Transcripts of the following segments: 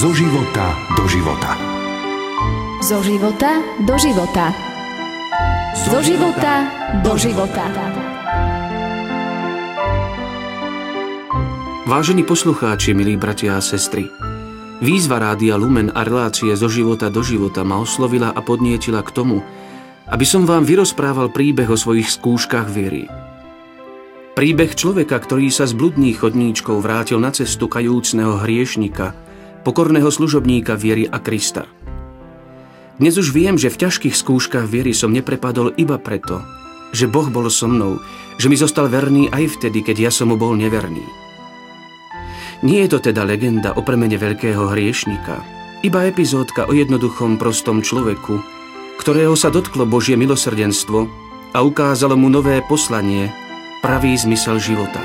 Zo života do života. Zo života do života. Zo života do života. Vážení poslucháči, milí bratia a sestry, výzva Rádia Lumen a relácie Zo života do života ma oslovila a podnietila k tomu, aby som vám vyrozprával príbeh o svojich skúškach viery. Príbeh človeka, ktorý sa z bludných chodníčkov vrátil na cestu kajúcneho hriešnika, pokorného služobníka viery a Krista. Dnes už viem, že v ťažkých skúškach viery som neprepadol iba preto, že Boh bol so mnou, že mi zostal verný aj vtedy, keď ja som mu bol neverný. Nie je to teda legenda o premene veľkého hriešnika, iba epizódka o jednoduchom, prostom človeku, ktorého sa dotklo Božie milosrdenstvo a ukázalo mu nové poslanie, pravý zmysel života.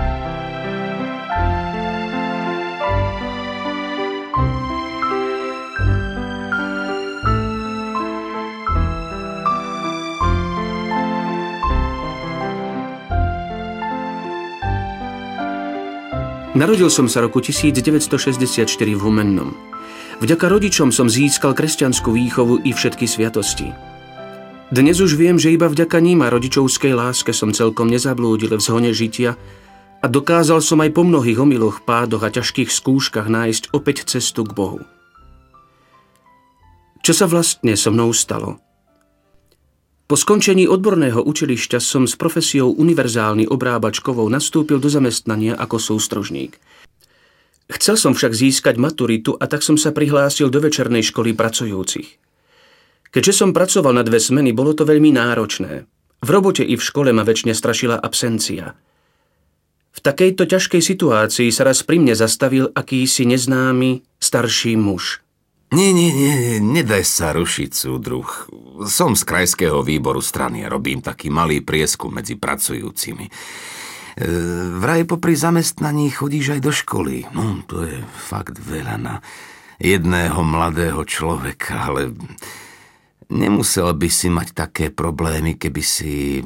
Narodil som sa roku 1964 v Humennom. Vďaka rodičom som získal kresťanskú výchovu i všetky sviatosti. Dnes už viem, že iba vďaka ním a rodičovskej láske som celkom nezablúdil v zhone žitia a dokázal som aj po mnohých omyloch, pádoch a ťažkých skúškach nájsť opäť cestu k Bohu. Čo sa vlastne so mnou stalo? Po skončení odborného učilišťa som s profesiou univerzálny obrábač kovov nastúpil do zamestnania ako sústružník. Chcel som však získať maturitu a tak som sa prihlásil do večernej školy pracujúcich. Keďže som pracoval na 2 smeny, bolo to veľmi náročné. V robote i v škole ma väčšine strašila absencia. V takejto ťažkej situácii sa raz pri mne zastavil akýsi neznámy starší muž. Nie, nedaj sa rušiť, súdruh. Som z krajského výboru strany a robím taký malý prieskum medzi pracujúcimi. Vraj popri zamestnaní chodíš aj do školy. No, to je fakt veľa na jedného mladého človeka, ale nemusel by si mať také problémy, keby si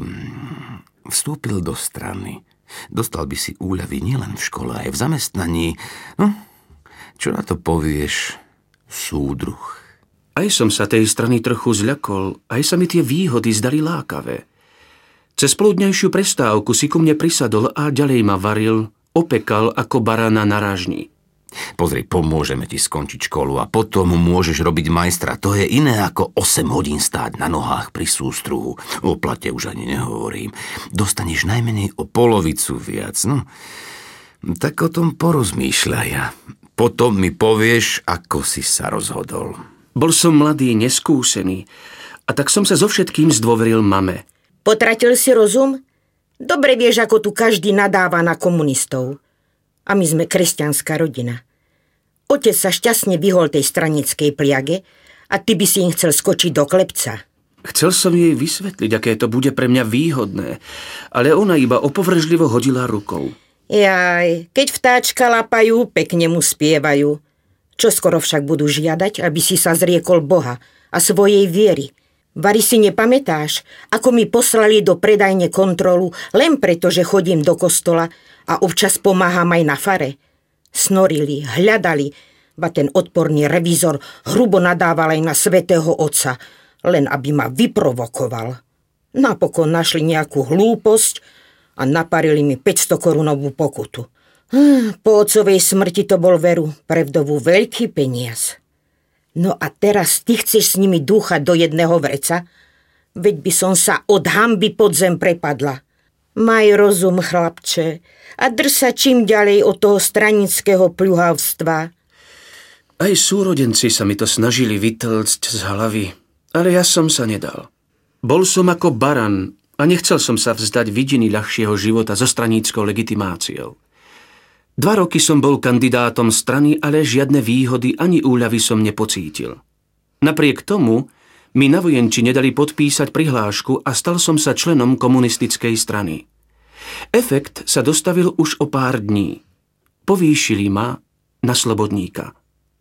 vstúpil do strany. Dostal by si úľavy nielen v škole, aj v zamestnaní. No, čo na to povieš, súdruh? Aj som sa tej strany trochu zľakol, aj sa mi tie výhody zdali lákavé. Cez poludňajšiu prestávku si ku mne prisadol a ďalej ma varil, opekal ako barana na ražni. Pozri, pomôžeme ti skončiť školu a potom môžeš robiť majstra. To je iné ako 8 hodín stáť na nohách pri sústruhu. O plate už ani nehovorím. Dostaneš najmenej o polovicu viac. No, tak o tom porozmýšľaj. Potom mi povieš, ako si sa rozhodol. Bol som mladý, neskúsený a tak som sa so všetkým zdôveril mame. Potratil si rozum? Dobre vieš, ako tu každý nadáva na komunistov. A my sme kresťanská rodina. Otec sa šťastne vyhol tej stranickej pliage a ty by si im chcel skočiť do klepca. Chcel som jej vysvetliť, aké to bude pre mňa výhodné, ale ona iba opovržlivo hodila rukou. Jaj, keď vtáčka lapajú, pekne mu spievajú. Čoskoro však budú žiadať, aby si sa zriekol Boha a svojej viery. Vari si nepamätáš, ako mi poslali do predajne kontrolu len preto, že chodím do kostola a občas pomáham aj na fare. Snorili, hľadali, ba ten odporný revízor hrubo nadával aj na svätého otca, len aby ma vyprovokoval. Napokon našli nejakú hlúposť a naparili mi 500 korunovú pokutu. Po otcovej smrti to bol veru pre vdovu veľký peniaz. No a teraz ty chceš s nimi dúchať do jedného vreca? Veď by som sa od hanby pod zem prepadla. Maj rozum, chlapče, a drž sa čím ďalej od toho stranického pľuhavstva. Aj súrodenci sa mi to snažili vytlcť z hlavy, ale ja som sa nedal. Bol som ako baran a nechcel som sa vzdať vidiny ľahšieho života so straníckou legitimáciou. 2 roky som bol kandidátom strany, ale žiadne výhody ani úľavy som nepocítil. Napriek tomu mi na vojenči nedali podpísať prihlášku a stal som sa členom komunistickej strany. Efekt sa dostavil už o pár dní. Povýšili ma na slobodníka.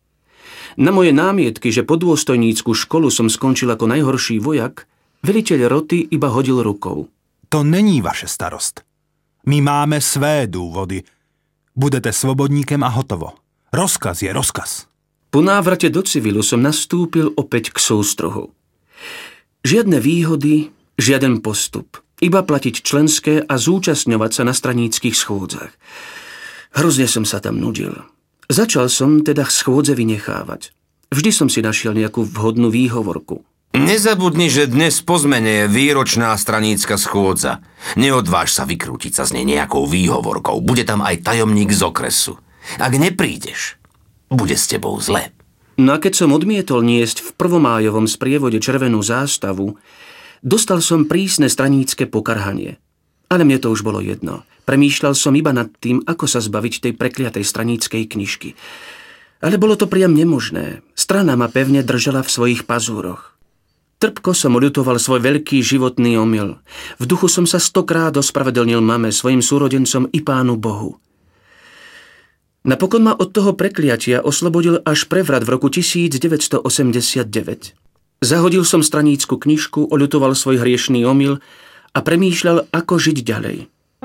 Na moje námietky, že podôstojnícku školu som skončil ako najhorší vojak, veliteľ roty iba hodil rukou. To není vaše starost. My máme své důvody. Budete svobodníkem a hotovo. Rozkaz je rozkaz. Po návrate do civilu som nastúpil opäť k sústruhu. Žiadne výhody, žiaden postup. Iba platiť členské a zúčastňovať sa na straníckych schôdzach. Hrozne som sa tam nudil. Začal som teda schôdze vynechávať. Vždy som si našiel nejakú vhodnú výhovorku. Nezabudni, že dnes po zmene je výročná stranícka schôdza. Neodváž sa vykrútiť sa z nej nejakou výhovorkou. Bude tam aj tajomník z okresu. Ak neprídeš, bude s tebou zle. No a keď som odmietol niesť v prvomájovom sprievode červenú zástavu, dostal som prísne stranícke pokarhanie. Ale mne to už bolo jedno. Premýšľal som iba nad tým, ako sa zbaviť tej prekliatej straníckej knižky. Ale bolo to priam nemožné. Strana ma pevne držala v svojich pazúroch. Trpko som oľutoval svoj veľký životný omyl. V duchu som sa 100-krát ospravedlnil mame, svojim súrodencom i Pánu Bohu. Napokon ma od toho prekliatia oslobodil až prevrat v roku 1989. Zahodil som stranícku knižku, oľutoval svoj hriešný omyl a premýšľal, ako žiť ďalej.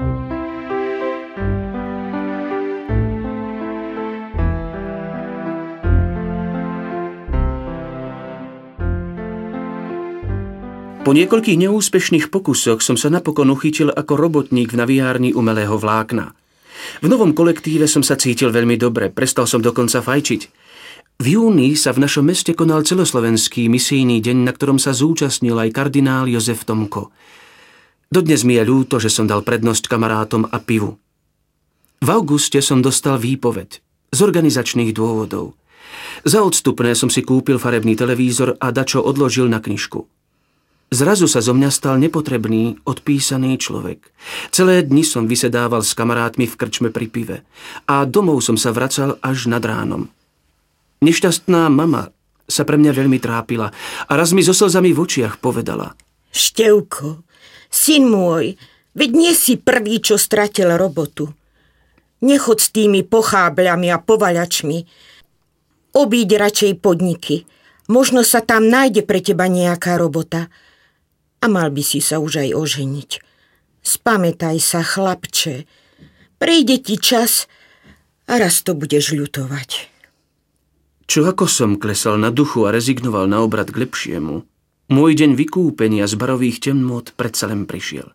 Po niekoľkých neúspešných pokusoch som sa napokon uchytil ako robotník v naviárni umelého vlákna. V novom kolektíve som sa cítil veľmi dobre, prestal som dokonca fajčiť. V júni sa v našom meste konal celoslovenský misijný deň, na ktorom sa zúčastnil aj kardinál Jozef Tomko. Dodnes mi je ľúto, že som dal prednosť kamarátom a pivu. V auguste som dostal výpoveď z organizačných dôvodov. Za odstupné som si kúpil farebný televízor a dačo odložil na knižku. Zrazu sa zo mňa stal nepotrebný, odpísaný človek. Celé dni som vysedával s kamarátmi v krčme pri pive a domov som sa vracal až nad ránom. Nešťastná mama sa pre mňa veľmi trápila a raz mi so slzami v očiach povedala: Števko, syn môj, veď nie si prvý, čo stratil robotu. Nechod s tými pochábľami a povaľačmi. Obíď radšej podniky. Možno sa tam nájde pre teba nejaká robota. A mal by si sa už aj oženiť. Spamätaj sa, chlapče. Prejde ti čas a raz to budeš ľutovať. Čo ako som klesal na duchu a rezignoval na obrad k lepšiemu, môj deň vykúpenia z barových temnôt predsa len prišiel.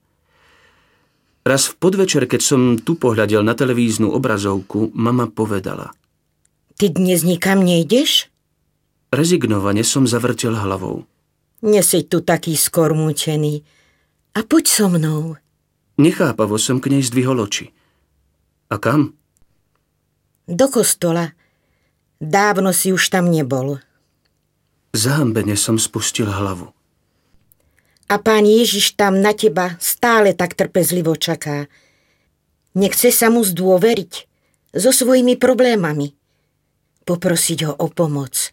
Raz v podvečer, keď som tu pohľadel na televíznu obrazovku, mama povedala: Ty dnes nikam nejdeš? Rezignovane som zavrtel hlavou. Neseď tu taký skormúčený. A poď so mnou. Nechápavo som k nej zdvihol oči. A kam? Do kostola. Dávno si už tam nebol. Zahambene som spustil hlavu. A Pán Ježiš tam na teba stále tak trpezlivo čaká. Nechce sa mu zdôveriť so svojimi problémami. Poprosiť ho o pomoc.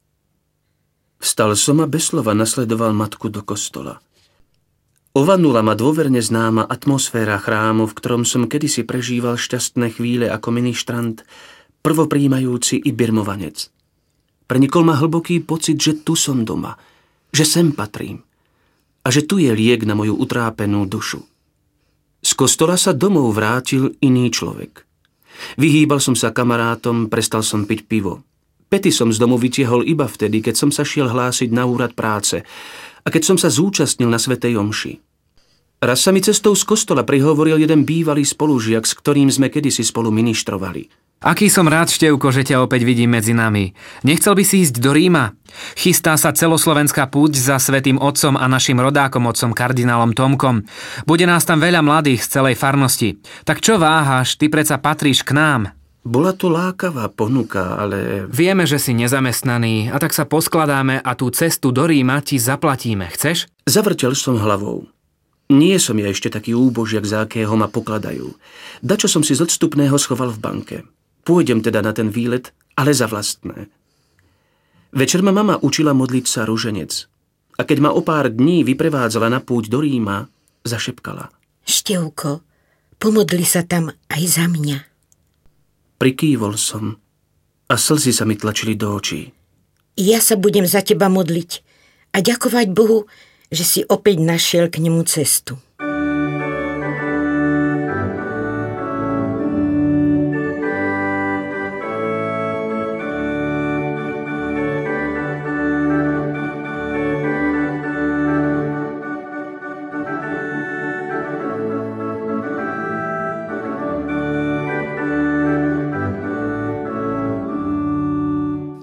Vstal som a bez slova nasledoval matku do kostola. Ovanula ma dôverne známa atmosféra chrámu, v ktorom som kedysi prežíval šťastné chvíle ako ministrant, prvopríjmajúci i birmovanec. Prenikol ma hlboký pocit, že tu som doma, že sem patrím a že tu je liek na moju utrápenú dušu. Z kostola sa domov vrátil iný človek. Vyhýbal som sa kamarátom, prestal som piť pivo. Pety som z domu vytiehol iba vtedy, keď som sa šiel hlásiť na úrad práce a keď som sa zúčastnil na svätej omši. Raz sa mi cestou z kostola prihovoril jeden bývalý spolužiak, s ktorým sme kedysi spolu ministrovali. Aký som rád, Števko, že ťa opäť vidím medzi nami. Nechcel by si ísť do Ríma? Chystá sa celoslovenská púť za svätým otcom a našim rodákom otcom kardinálom Tomkom. Bude nás tam veľa mladých z celej farnosti. Tak čo váhaš, ty predsa patríš k nám. Bola to lákavá ponuka, ale... Vieme, že si nezamestnaný a tak sa poskladáme a tú cestu do Ríma ti zaplatíme. Chceš? Zavrtel som hlavou. Nie som ja ešte taký úbožiak, za akého ma pokladajú. Dačo som si z odstupného schoval v banke. Pôjdem teda na ten výlet, ale za vlastné. Večer ma mama učila modliť sa ruženec. A keď ma o pár dní vyprevádzala na púť do Ríma, zašepkala: Števko, pomodli sa tam aj za mňa. Prikývol som a slzy sa mi tlačili do očí. Ja sa budem za teba modliť a ďakovať Bohu, že si opäť našiel k nemu cestu.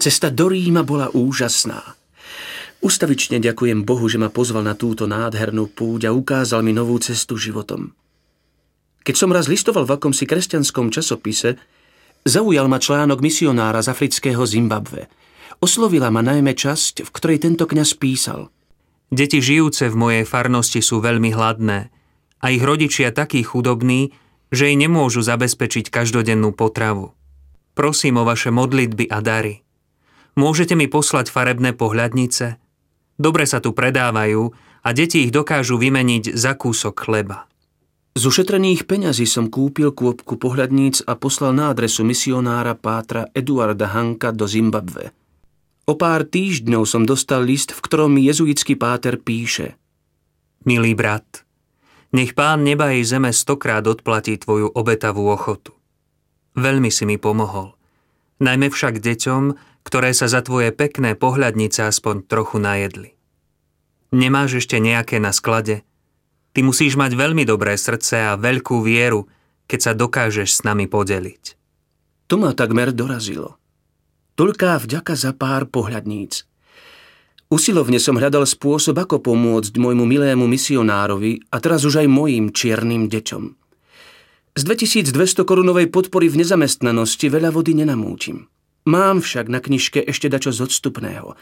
Cesta do Ríma bola úžasná. Ustavične ďakujem Bohu, že ma pozval na túto nádhernú púť a ukázal mi novú cestu životom. Keď som raz listoval v akomsi kresťanskom časopise, zaujal ma článok misionára z afrického Zimbabwe. Oslovila ma najmä časť, v ktorej tento kňaz písal: Deti žijúce v mojej farnosti sú veľmi hladné a ich rodičia takí chudobní, že jej nemôžu zabezpečiť každodennú potravu. Prosím o vaše modlitby a dary. Môžete mi poslať farebné pohľadnice? Dobre sa tu predávajú a deti ich dokážu vymeniť za kúsok chleba. Z ušetrených peňazí som kúpil kôpku pohľadníc a poslal na adresu misionára pátra Eduarda Hanka do Zimbabwe. O pár týždňov som dostal list, v ktorom mi jezuitský páter píše: Milý brat, nech Pán neba i zeme 100-krát odplatí tvoju obetavú ochotu. Veľmi si mi pomohol. Najmä však deťom, ktoré sa za tvoje pekné pohľadnice aspoň trochu najedli. Nemáš ešte nejaké na sklade? Ty musíš mať veľmi dobré srdce a veľkú vieru, keď sa dokážeš s nami podeliť. To ma takmer dorazilo. Toľká vďaka za pár pohľadníc. Usilovne som hľadal spôsob, ako pomôcť môjmu milému misionárovi a teraz už aj mojim čiernym deťom. Z 2200 korunovej podpory v nezamestnanosti veľa vody nenamútim. Mám však na knižke ešte dačo z odstupného.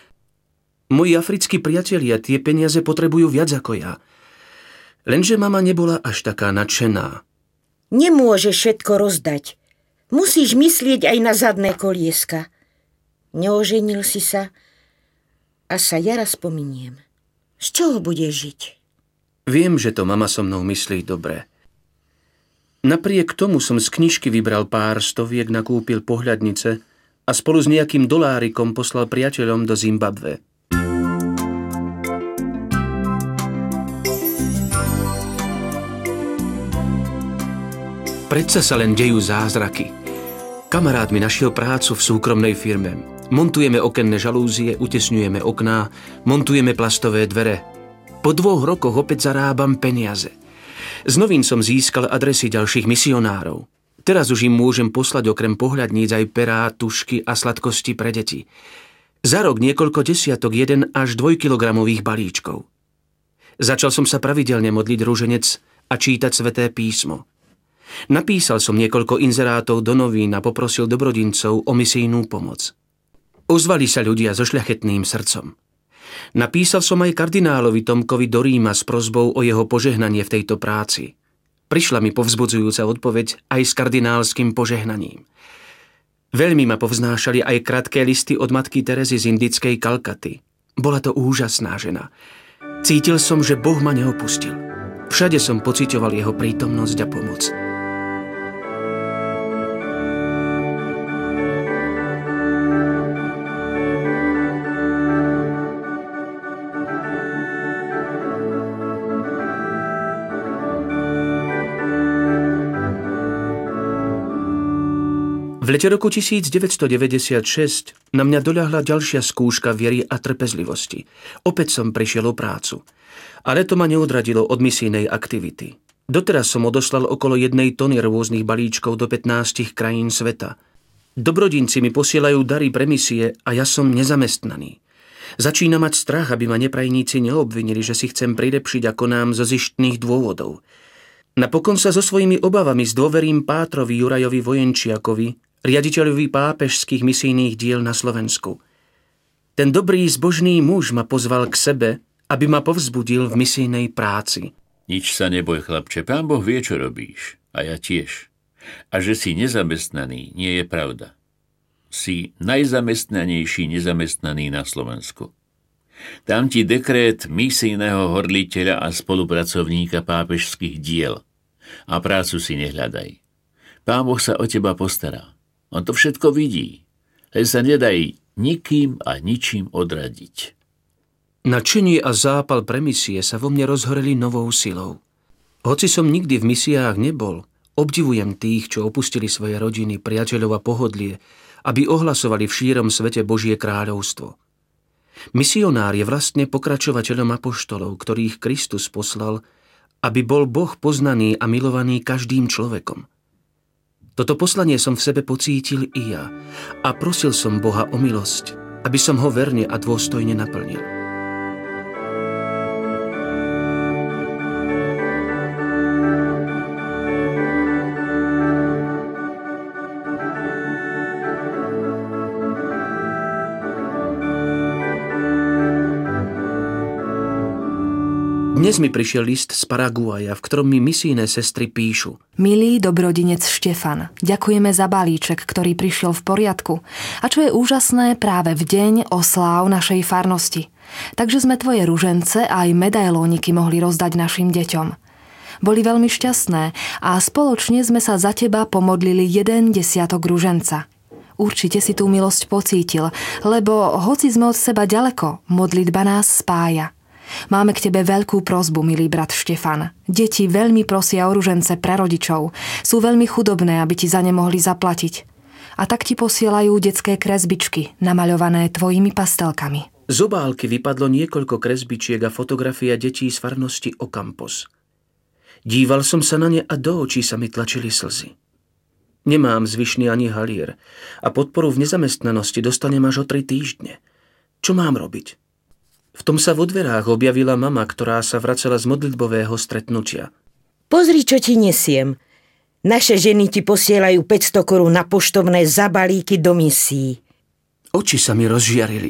Moji africkí priatelia tie peniaze potrebujú viac ako ja. Lenže mama nebola až taká nadšená. Nemôžeš všetko rozdať. Musíš myslieť aj na zadné kolieska. Neoženil si sa a sa ja raz pominiem. Z čoho budeš žiť? Viem, že to mama so mnou myslí dobre. Napriek tomu som z knižky vybral pár stoviek, nakúpil pohľadnice a spolu s nejakým dolárikom poslal priateľom do Zimbabwe. Predsa sa len dejú zázraky. Kamarát mi našiel prácu v súkromnej firme. Montujeme okenné žalúzie, utesňujeme okná, montujeme plastové dvere. Po 2 rokoch opäť zarábam peniaze. Z novín som získal adresy ďalších misionárov. Teraz už im môžem poslať okrem pohľadníc aj perá, tušky a sladkosti pre deti. Za rok niekoľko desiatok 1 až 2 kilogramových balíčkov. Začal som sa pravidelne modliť ruženec a čítať Sväté písmo. Napísal som niekoľko inzerátov do novín a poprosil dobrodincov o misijnú pomoc. Ozvali sa ľudia so šľachetným srdcom. Napísal som aj kardinálovi Tomkovi do Ríma s prosbou o jeho požehnanie v tejto práci. Prišla mi povzbudzujúca odpoveď aj s kardinálskym požehnaním. Veľmi ma povznášali aj krátke listy od matky Terezy z indickej Kalkaty. Bola to úžasná žena. Cítil som, že Boh ma neopustil. Všade som pociťoval jeho prítomnosť a pomoc. V lete roku 1996 na mňa doľahla ďalšia skúška viery a trpezlivosti. Opäť som prišiel o prácu. Ale to ma neodradilo od misijnej aktivity. Doteraz som odoslal okolo 1 tony rôznych balíčkov do 15 krajín sveta. Dobrodinci mi posielajú dary pre misie a ja som nezamestnaný. Začína mať strach, aby ma neprajníci neobvinili, že si chcem prilepšiť ako nám zo zištných dôvodov. Napokon sa so svojimi obavami zdôverím pátrovi Jurajovi Vojenčiakovi, riaditeľovi pápežských misijných diel na Slovensku. Ten dobrý zbožný muž ma pozval k sebe, aby ma povzbudil v misijnej práci. Nič sa neboj, chlapče, Pán Boh vie, čo robíš. A ja tiež. A že si nezamestnaný, nie je pravda. Si najzamestnanejší nezamestnaný na Slovensku. Dám ti dekrét misijného horliteľa a spolupracovníka pápežských diel. A prácu si nehľadaj. Pán Boh sa o teba postará. On to všetko vidí. Len sa nedaj nikým a ničím odradiť. Nadšenie a zápal pre misie sa vo mne rozhoreli novou silou. Hoci som nikdy v misiách nebol, obdivujem tých, čo opustili svoje rodiny, priateľov a pohodlie, aby ohlasovali v šírom svete Božie kráľovstvo. Misionár je vlastne pokračovateľom apoštolov, ktorých Kristus poslal, aby bol Boh poznaný a milovaný každým človekom. Toto poslanie som v sebe pocítil i ja a prosil som Boha o milosť, aby som ho verne a dôstojne naplnil. Dnes mi prišiel list z Paraguaja, v ktorom mi misijné sestry píšu. Milý dobrodinec Štefan, ďakujeme za balíček, ktorý prišiel v poriadku. A čo je úžasné, práve v deň osláv našej farnosti. Takže sme tvoje ružence a aj medailóniky mohli rozdať našim deťom. Boli veľmi šťastné a spoločne sme sa za teba pomodlili 1 desiatok ruženca. Určite si tú milosť pocítil, lebo hoci sme od seba ďaleko, modlitba nás spája. Máme k tebe veľkú prosbu, milý brat Štefan. Deti veľmi prosia o ružence pre rodičov. Sú veľmi chudobné, aby ti za ne mohli zaplatiť. A tak ti posielajú detské kresbičky, namaľované tvojimi pastelkami. Z obálky vypadlo niekoľko kresbičiek a fotografia detí z farnosti Ocampos. Díval som sa na ne a do očí sa mi tlačili slzy. Nemám zvyšný ani halier a podporu v nezamestnanosti dostanem až o 3 týždne. Čo mám robiť? V tom sa vo dverách objavila mama, ktorá sa vracela z modlitbového stretnutia. Pozri, čo ti nesiem. Naše ženy ti posielajú 500 korún na poštovné zabalíky do misií. Oči sa mi rozžiarili.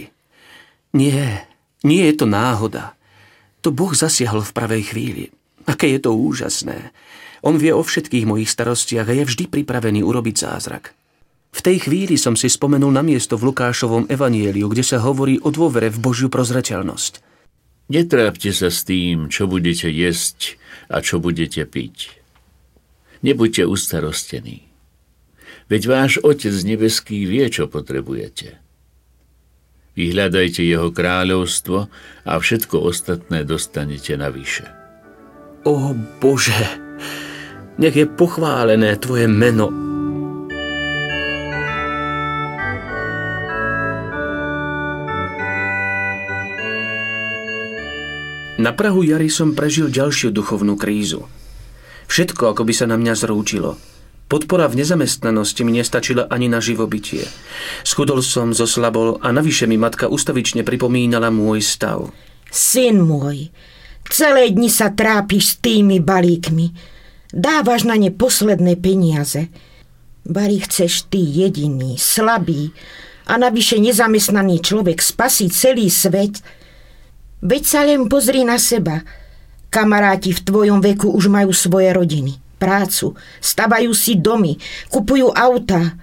Nie je to náhoda. To Boh zasiahol v pravej chvíli. Aké je to úžasné. On vie o všetkých mojich starostiach a je vždy pripravený urobiť zázrak. V tej chvíli som si spomenul na miesto v Lukášovom evanjeliu, kde sa hovorí o dôvere v Božiu prozreteľnosť. Netrápte sa s tým, čo budete jesť a čo budete piť. Nebuďte ustarostení. Veď váš Otec nebeský vie, čo potrebujete. Vyhľadajte jeho kráľovstvo a všetko ostatné dostanete navyše. Ó Bože, nech je pochválené tvoje meno. Na prahu jary som prežil ďalšiu duchovnú krízu. Všetko, ako by sa na mňa zrúčilo. Podpora v nezamestnanosti mi nestačila ani na živobytie. Schudol som, zoslabol a navyše mi matka ustavične pripomínala môj stav. Syn môj, celé dni sa trápiš s tými balíkmi. Dávaš na ne posledné peniaze. Bari chceš ty jediný, slabý a navyše nezamestnaný človek spasí celý svet. Veď sa len pozri na seba. Kamaráti v tvojom veku už majú svoje rodiny, prácu, stavajú si domy, kupujú autá.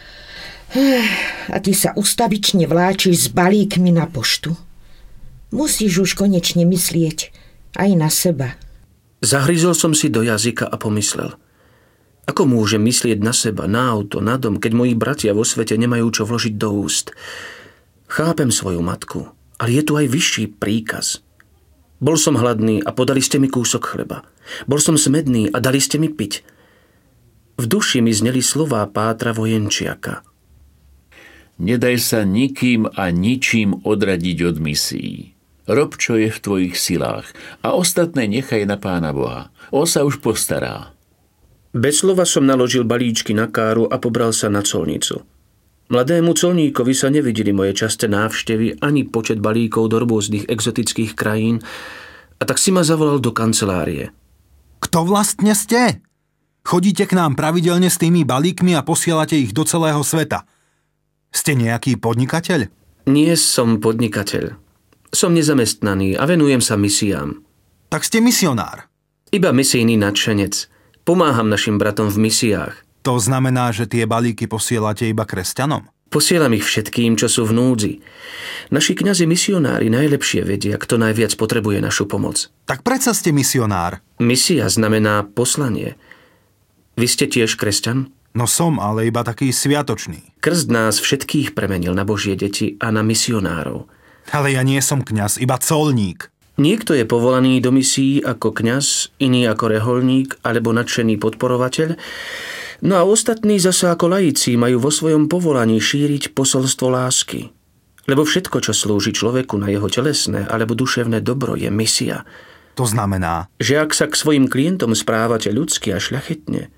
A ty sa ustavične vláčiš s balíkmi na poštu. Musíš už konečne myslieť aj na seba. Zahryzol som si do jazyka a pomyslel. Ako môžem myslieť na seba, na auto, na dom, keď moji bratia vo svete nemajú čo vložiť do úst? Chápem svoju matku. Ale je tu aj vyšší príkaz. Bol som hladný a podali ste mi kúsok chleba. Bol som smedný a dali ste mi piť. V duši mi zneli slová Pátra Vojenčiaka. Nedaj sa nikým a ničím odradiť od misií. Rob, čo je v tvojich silách a ostatné nechaj na Pána Boha. On sa už postará. Bez slova som naložil balíčky na káru a pobral sa na colnicu. Mladému colníkovi sa nevideli moje časté návštevy ani počet balíkov do rôznych exotických krajín a tak si ma zavolal do kancelárie. Kto vlastne ste? Chodíte k nám pravidelne s tými balíkmi a posielate ich do celého sveta. Ste nejaký podnikateľ? Nie som podnikateľ. Som nezamestnaný a venujem sa misiám. Tak ste misionár. Iba misijný nadšenec. Pomáham našim bratom v misiách. To znamená, že tie balíky posielate iba kresťanom? Posielam ich všetkým, čo sú v núdzi. Naši kňazi misionári najlepšie vedia, kto najviac potrebuje našu pomoc. Tak predsa ste misionár. Misia znamená poslanie. Vy ste tiež kresťan? No som, ale iba taký sviatočný. Krst nás všetkých premenil na Božie deti a na misionárov. Ale ja nie som kňaz, iba colník. Niekto je povolaný do misií ako kňaz, iný ako reholník alebo nadšený podporovateľ, no a ostatní zasa ako laici majú vo svojom povolaní šíriť posolstvo lásky. Lebo všetko, čo slúži človeku na jeho telesné alebo duševné dobro, je misia. To znamená, že ak sa k svojim klientom správate ľudsky a šľachetne,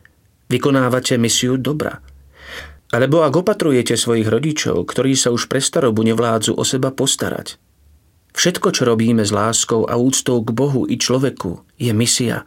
Vykonávate misiu dobra. Alebo ak opatrujete svojich rodičov, ktorí sa už pre starobu nevládzu o seba postarať. Všetko, čo robíme s láskou a úctou k Bohu i človeku, je misia.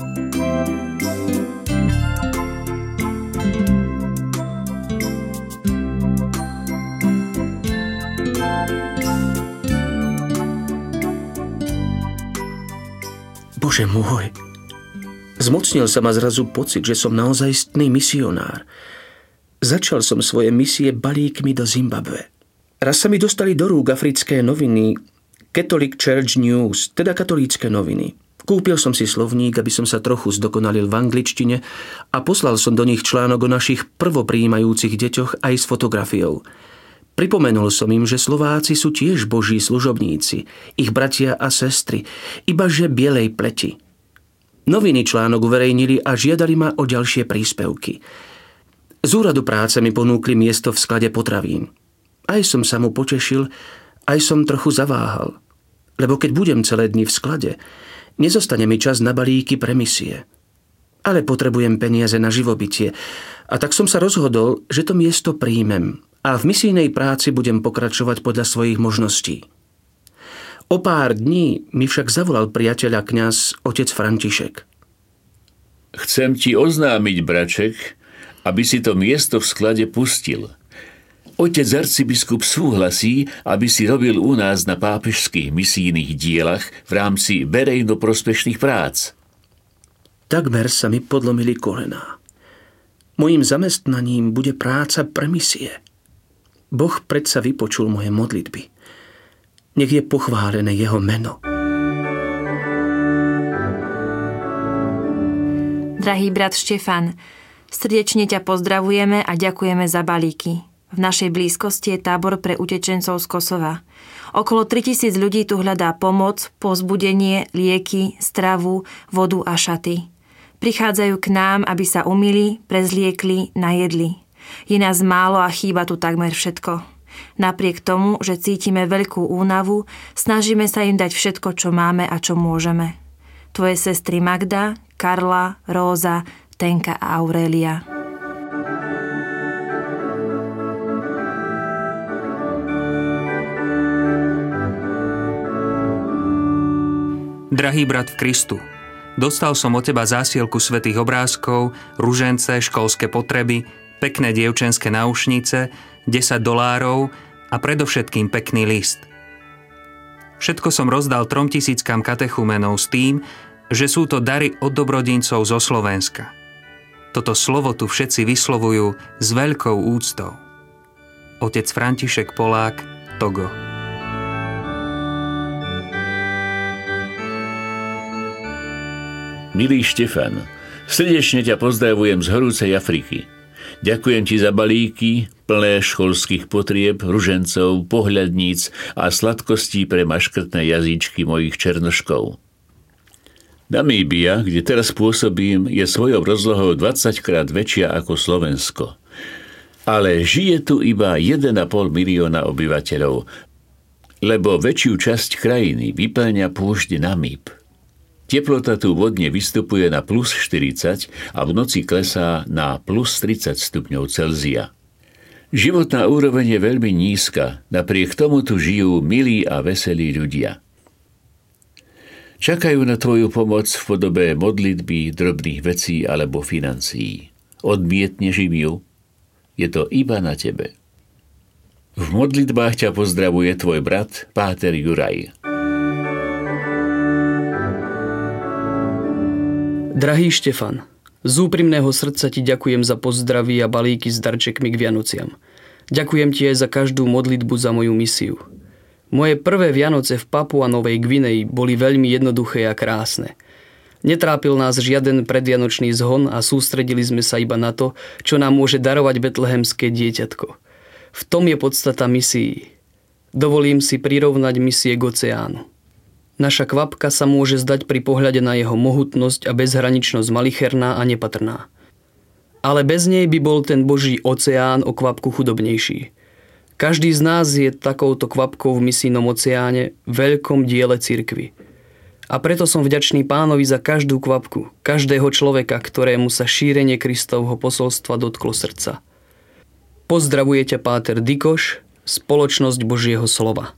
Bože môj, zmocnil sa ma zrazu pocit, že som naozajstný misionár. Začal som svoje misie balíkmi do Zimbabwe. Raz sa mi dostali do rúk africké noviny Catholic Church News, teda katolícke noviny. Kúpil som si slovník, aby som sa trochu zdokonalil v angličtine a poslal som do nich článok o našich prvoprijímajúcich deťoch aj s fotografiou. Pripomenul som im, že Slováci sú tiež Boží služobníci, ich bratia a sestry, ibaže bielej pleti. Noviny článok uverejnili a žiadali ma o ďalšie príspevky. Z úradu práce mi ponúkli miesto v sklade potravín. Aj som sa mu potešil, aj som trochu zaváhal. Lebo keď budem celé dni v sklade, nezostane mi čas na balíky pre misie. Ale potrebujem peniaze na živobytie a tak som sa rozhodol, že to miesto príjmem a v misijnej práci budem pokračovať podľa svojich možností. O pár dní mi však zavolal priateľ a kňaz otec František. Chcem ti oznámiť, braček, aby si to miesto v sklade pustil. Otec arcibiskup súhlasí, aby si robil u nás na pápežských misijných dielach v rámci verejnoprospešných prác. Takmer sa mi podlomili kolená. Mojím zamestnaním bude práca pre misie. Boh predsa vypočul moje modlitby. Nech je pochválené jeho meno. Drahý brat Štefan, srdečne ťa pozdravujeme a ďakujeme za balíky. V našej blízkosti je tábor pre utečencov z Kosova. Okolo 3000 ľudí tu hľadá pomoc, povzbudenie, lieky, stravu, vodu a šaty. Prichádzajú k nám, aby sa umyli, prezliekli, najedli. Je nás málo a chýba tu takmer všetko. Napriek tomu, že cítime veľkú únavu, snažíme sa im dať všetko, čo máme a čo môžeme. Tvoje sestry Magda, Karla, Róza, Tenka a Aurélia. Drahý brat v Kristu, dostal som od teba zásielku svätých obrázkov, ružence, školské potreby, pekné dievčenské náušnice, $10 a predovšetkým pekný list. Všetko som rozdal 3000 katechumenov s tým, že sú to dary od dobrodincov zo Slovenska. Toto slovo tu všetci vyslovujú s veľkou úctou. Otec František Polák, Togo. Milý Štefan, srdečne ťa pozdravujem z horúcej Afriky. Ďakujem ti za balíky, plné školských potrieb, ružencov, pohľadníc a sladkostí pre maškrtné jazyčky mojich černoškov. Namíbia, kde teraz pôsobím, je svojou rozlohou 20-krát väčšia ako Slovensko. Ale žije tu iba 1,5 milióna obyvateľov, lebo väčšiu časť krajiny vyplňa púšť Namíb. Teplota tu vodne vystupuje na plus 40 a v noci klesá na plus 30 stupňov Celzia. Životná úroveň je veľmi nízka, napriek tomu tu žijú milí a veselí ľudia. Čakajú na tvoju pomoc v podobe modlitby, drobných vecí alebo financií. Odmietneš im ju? Je to iba na tebe. V modlitbách ťa pozdravuje tvoj brat, páter Juraj. Drahý Štefan, z úprimného srdca ti ďakujem za pozdraví a balíky s darčekmi k Vianociam. Ďakujem ti aj za každú modlitbu za moju misiu. Moje prvé Vianoce v Papua Novej Gvineji boli veľmi jednoduché a krásne. Netrápil nás žiaden predvianočný zhon a sústredili sme sa iba na to, čo nám môže darovať betlehemské dieťatko. V tom je podstata misií. Dovolím si prirovnať misie k oceánu. Naša kvapka sa môže zdať pri pohľade na jeho mohutnosť a bezhraničnosť malicherná a nepatrná. Ale bez nej by bol ten Boží oceán o kvapku chudobnejší. Každý z nás je takouto kvapkou v misijnom oceáne, veľkom diele cirkvi. A preto som vďačný Pánovi za každú kvapku, každého človeka, ktorému sa šírenie Kristovho posolstva dotklo srdca. Pozdravuje ťa páter Dikoš, Spoločnosť Božieho slova.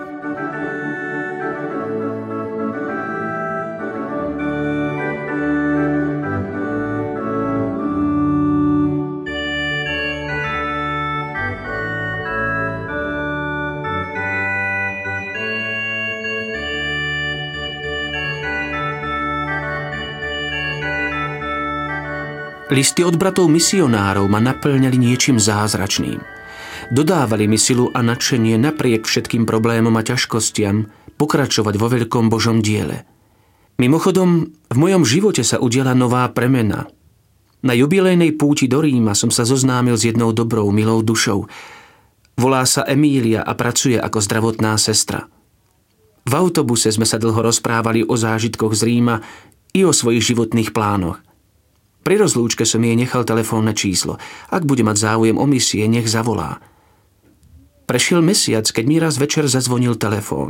Listy od bratov misionárov ma naplňali niečím zázračným. Dodávali mi silu a nadšenie napriek všetkým problémom a ťažkostiam pokračovať vo veľkom Božom diele. Mimochodom, v mojom živote sa udiala nová premena. Na jubilejnej púti do Ríma som sa zoznámil s jednou dobrou, milou dušou. Volá sa Emília a pracuje ako zdravotná sestra. V autobuse sme sa dlho rozprávali o zážitkoch z Ríma i o svojich životných plánoch. Pri rozlúčke som jej nechal telefónne číslo. Ak bude mať záujem o misie, nech zavolá. Prešiel mesiac, keď mi raz večer zazvonil telefón.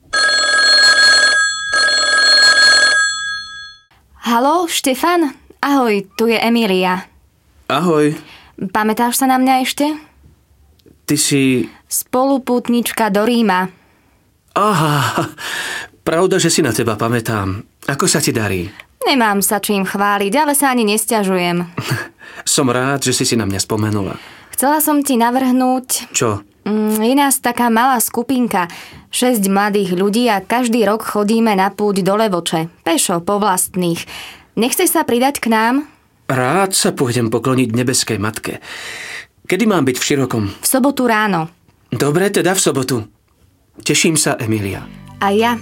Haló, Štefan? Ahoj, tu je Emília. Ahoj. Pamätáš sa na mňa ešte? Ty si... Spolupútnička do Ríma. Aha, pravda, že si na teba pamätám. Ako sa ti darí? Nemám sa čím chváliť, ale sa ani nesťažujem. Som rád, že si na mňa spomenula. Chcela som ti navrhnúť... Čo? Je nás taká malá skupinka, 6 mladých ľudí a každý rok chodíme na púť do Levoče, pešo, po vlastných. Nechceš sa pridať k nám? Rád sa pôjdem pokloniť nebeskej matke. Kedy mám byť v Širokom? V sobotu ráno. Dobre, teda v sobotu. Teším sa, Emília. A ja.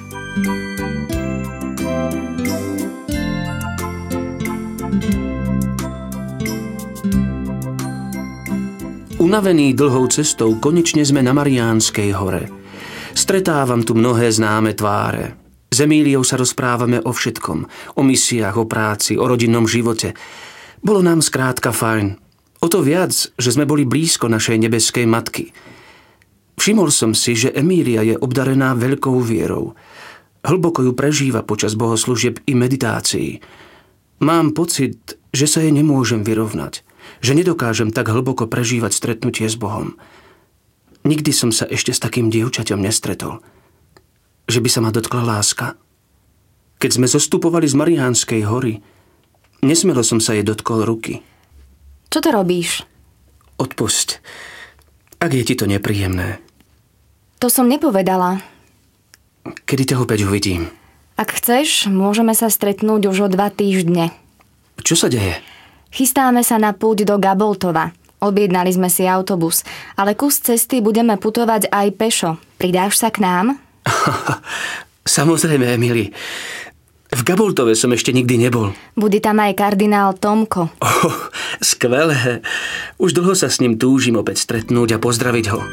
Unavení dlhou cestou konečne sme na Mariánskej hore. Stretávam tu mnohé známe tváre. S Emíliou sa rozprávame o všetkom. O misiách, o práci, o rodinnom živote. Bolo nám skrátka fajn. O to viac, že sme boli blízko našej nebeskej matky. Všimol som si, že Emília je obdarená veľkou vierou. Hlboko ju prežíva počas bohoslúžieb i meditácií. Mám pocit, že sa jej nemôžem vyrovnať. Že nedokážem tak hlboko prežívať stretnutie s Bohom. Nikdy som sa ešte s takým dievčaťom nestretol. Že by sa ma dotkla láska. Keď sme zostupovali z Mariánskej hory, nesmelo som sa jej dotkol ruky. Čo to robíš? Odpusť, ak je ti to nepríjemné. To som nepovedala. Kedy ťa opäť uvidím? Ak chceš, môžeme sa stretnúť už o 2 týždne. Čo sa deje? Chystáme sa na púť do Gaboltova. Objednali sme si autobus, ale kus cesty budeme putovať aj pešo. Pridáš sa k nám? Samozrejme, Emily. V Gaboltove som ešte nikdy nebol. Bude tam aj kardinál Tomko. Skvelé. Už dlho sa s ním túžim opäť stretnúť a pozdraviť ho.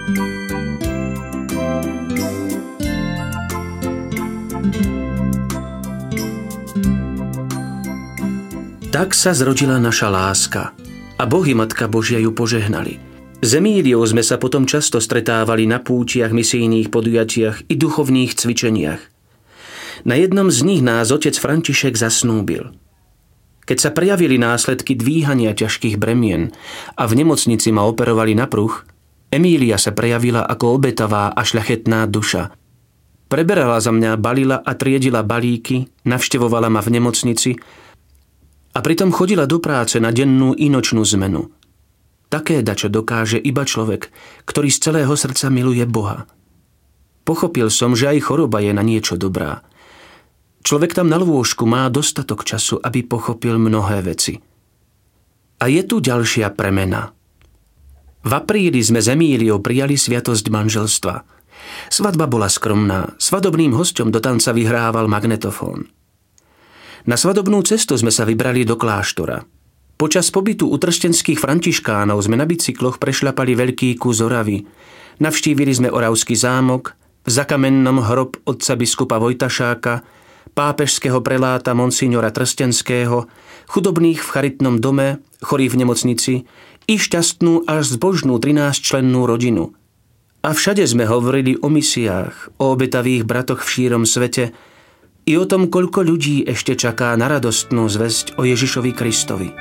Tak sa zrodila naša láska a Boh i Matka Božia ju požehnali. S Emíliou sme sa potom často stretávali na pútiach, misijných podujatiach i duchovných cvičeniach. Na jednom z nich nás otec František zasnúbil. Keď sa prejavili následky dvíhania ťažkých bremien a v nemocnici ma operovali na pruh, Emília sa prejavila ako obetavá a šľachetná duša. Preberala za mňa, balila a triedila balíky, navštevovala ma v nemocnici a pritom chodila do práce na dennú i nočnú zmenu. Také dačo dokáže iba človek, ktorý z celého srdca miluje Boha. Pochopil som, že aj choroba je na niečo dobrá. Človek tam na lôžku má dostatok času, aby pochopil mnohé veci. A je tu ďalšia premena. V apríli sme s Emíliou prijali sviatosť manželstva. Svadba bola skromná, svadobným hosťom do tanca vyhrával magnetofón. Na svadobnú cestu sme sa vybrali do kláštora. Počas pobytu u trstenských františkánov sme na bicykloch prešľapali veľký kus Oravy. Navštívili sme Oravský zámok, v Zakamennom hrob otca biskupa Vojtašáka, pápežského preláta monsignora Trstenského, chudobných v charitnom dome, chorých v nemocnici i šťastnú až zbožnú 13-člennú rodinu. A všade sme hovorili o misiách, o obetavých bratoch v šírom svete i o tom, koľko ľudí ešte čaká na radostnú zvesť o Ježišovi Kristovi.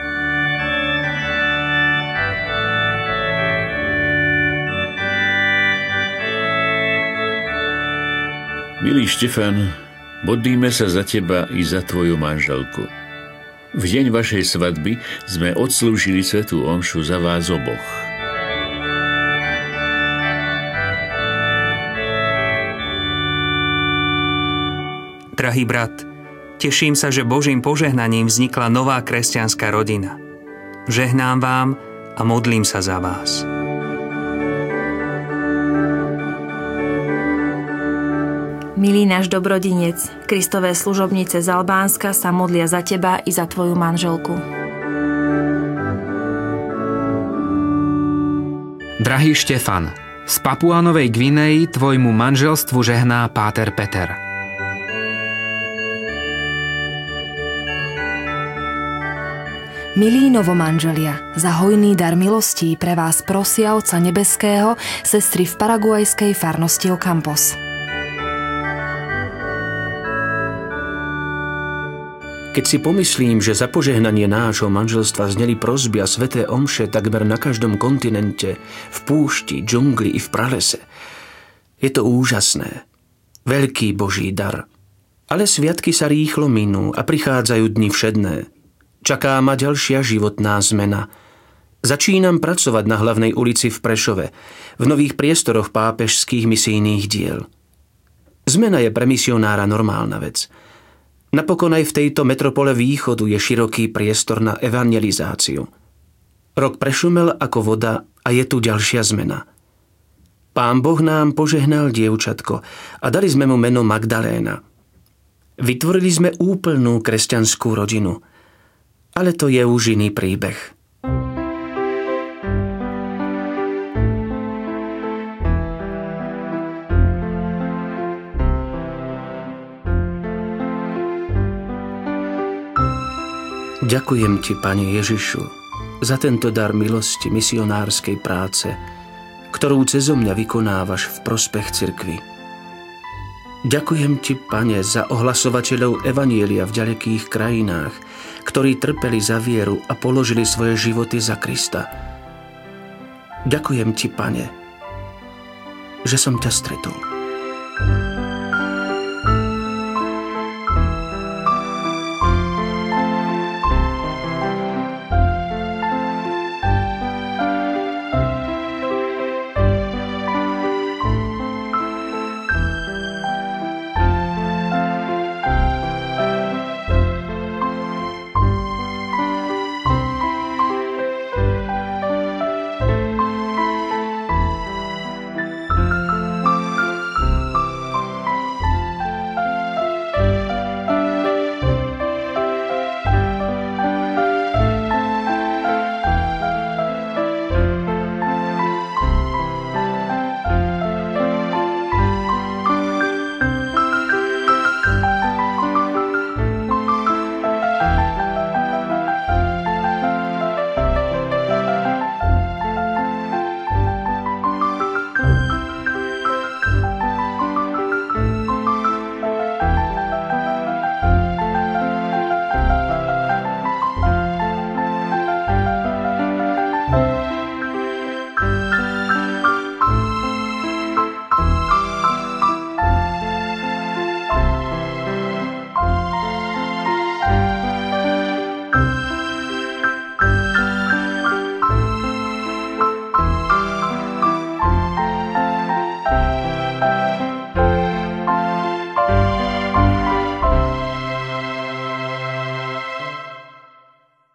Milý Štefan, modlíme sa za teba i za tvoju manželku. V deň vašej svadby sme odslúžili svätú omšu za vás oboch. Drahý brat, teším sa, že Božím požehnaním vznikla nová kresťanská rodina. Žehnám vám a modlím sa za vás. Milý náš dobrodinec, Kristové služobnice z Albánska sa modlia za teba i za tvoju manželku. Drahý Štefan, z Papuánovej Gvineji tvojmu manželstvu žehná páter Peter. Milí novomanželia, za hojný dar milostí pre vás prosia Otca nebeského sestry v paraguajskej farnosti Ocampos. Keď si pomyslím, že za požehnanie nášho manželstva zneli prosby a sväté omše takmer na každom kontinente, v púšti, džungli i v pralese, je to úžasné. Veľký Boží dar. Ale sviatky sa rýchlo minú a prichádzajú dni všedné. Čaká ma ďalšia životná zmena. Začínam pracovať na hlavnej ulici v Prešove, v nových priestoroch pápežských misijných diel. Zmena je pre misionára normálna vec. Napokon aj v tejto metropole východu je široký priestor na evangelizáciu. Rok prešumel ako voda a je tu ďalšia zmena. Pán Boh nám požehnal dievčatko a dali sme mu meno Magdaléna. Vytvorili sme úplnú kresťanskú rodinu. Ale to je už iný príbeh. Ďakujem ti, Pane Ježišu, za tento dar milosti misionárskej práce, ktorú cezo mňa vykonávaš v prospech cirkvi. Ďakujem ti, Pane, za ohlasovateľov evanjelia v ďalekých krajinách, ktorí trpeli za vieru a položili svoje životy za Krista. Ďakujem ti, Pane, že som ťa stretol.